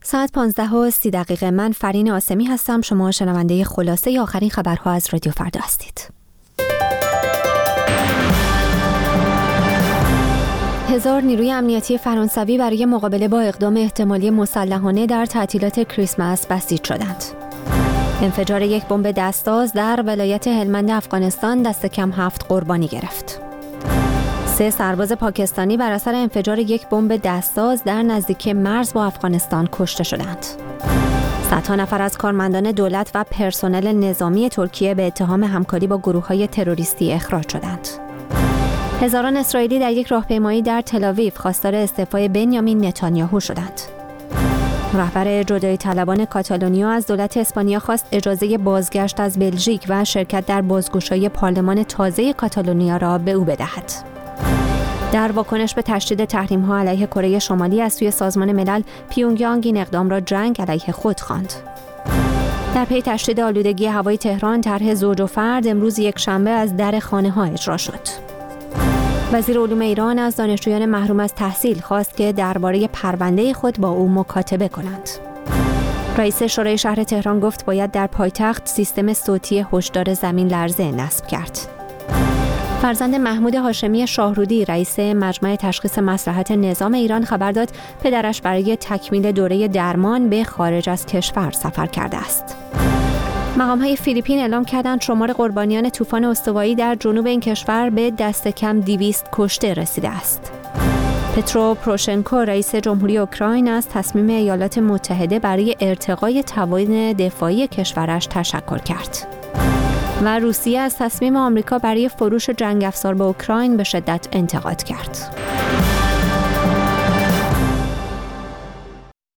ساعت 15:30 من فرین آسمی هستم. شما شنونده خلاصه آخرین خبرها از رادیو فردا هستید. 1000 نیروی امنیتی فرانسوی برای مقابله با اقدام احتمالی مسلحانه در تعطیلات کریسمس بسیج شدند. انفجار یک بمب دستاز در ولایت هلمند افغانستان دست کم 7 قربانی گرفت. 3 سرباز پاکستانی بر اثر انفجار یک بمب دستاز در نزدیکی مرز با افغانستان کشته شدند. صدها نفر از کارمندان دولت و پرسنل نظامی ترکیه به اتهام همکاری با گروه‌های تروریستی اخراج شدند. هزاران اسرائیلی در یک راهپیمایی در تل‌آویو خواستار استعفای بنیامین نتانیاهو شدند. رهبر جدایی طلبان کاتالونیا از دولت اسپانیا خواست اجازه بازگشت از بلژیک و شرکت در بازگشایی پارلمان تازه کاتالونیا را به او بدهد. در واکنش به تشدید تحریم‌ها علیه کره شمالی از سوی سازمان ملل، پیونگیانگ این اقدام را جنگ علیه خود خواند. در پی تشدید آلودگی هوای تهران، طرح زوج و فرد امروز یکشنبه از در خانه‌ها اجرا شد. وزیر علوم ایران از دانشجویان محروم از تحصیل خواست که درباره پرونده خود با او مکاتبه کنند. رئیس شورای شهر تهران گفت باید در پایتخت سیستم صوتی هشدار زمین لرزه نصب کرد. فرزند محمود هاشمی شاهرودی، رئیس مجمع تشخیص مصلحت نظام ایران، خبر داد پدرش برای تکمیل دوره درمان به خارج از کشور سفر کرده است. مقام‌های فیلیپین اعلام کردند شمار قربانیان طوفان استوایی در جنوب این کشور به دست کم 200 کشته رسیده است. پترو پروشنکو، رئیس جمهوری اوکراین، از تصمیم ایالات متحده برای ارتقای توان دفاعی کشورش تشکر کرد. و روسیه از تصمیم آمریکا برای فروش جنگ افزار به اوکراین به شدت انتقاد کرد.